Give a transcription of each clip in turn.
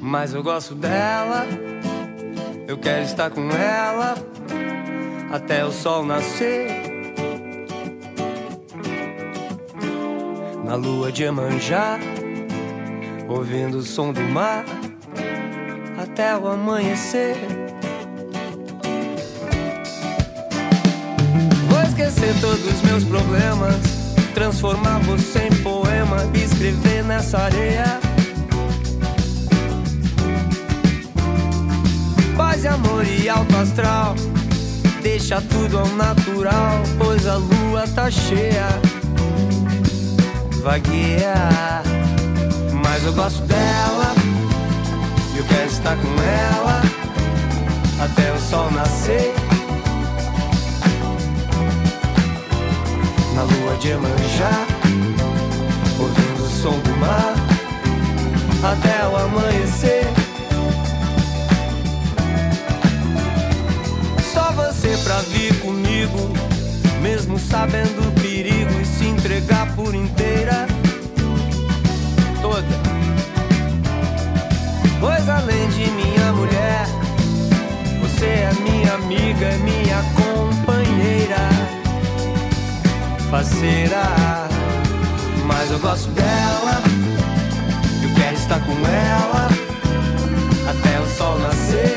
mas eu gosto dela. Eu quero estar com ela até o sol nascer. Na lua de Iemanjá, ouvindo o som do mar até o amanhecer. Vou esquecer todos os meus problemas, transformar você em poema e escrever nessa areia. Paz e amor e alto astral, deixa tudo ao natural, pois a lua tá cheia. Vagueia, mas eu gosto dela, eu quero estar com ela até o sol nascer. Na lua de Iemanjá, ouvindo o som do mar até o amanhecer. Só você pra vir comigo, mesmo sabendo o perigo, e se entregar por inteira, toda. Pois além de minha mulher, você é minha amiga, é minha companheira, faceira. Mas eu gosto dela, eu quero estar com ela até o sol nascer.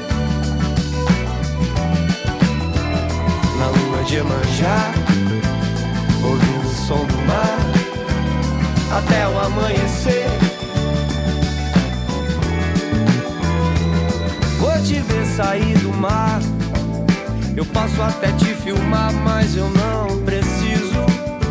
Na lua de Iemanjá, ouvindo o som do mar até o amanhecer. Vou te ver sair do mar, eu posso até te filmar, mas eu não preciso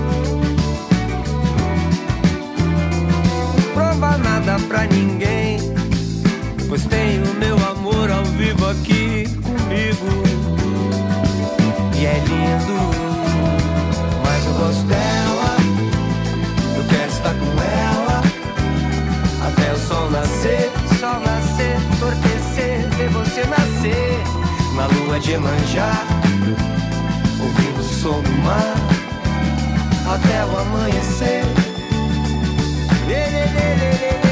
provar nada pra ninguém, pois tenho meu amor ao vivo aqui comigo. E é lindo, mas eu gosto dela, eu quero estar com ela até o sol nascer. Sol nascer, entorpecer, ver você nascer. Na lua de Iemanjá, ouvindo o som do mar até o amanhecer. Lê, lê, lê, lê, lê.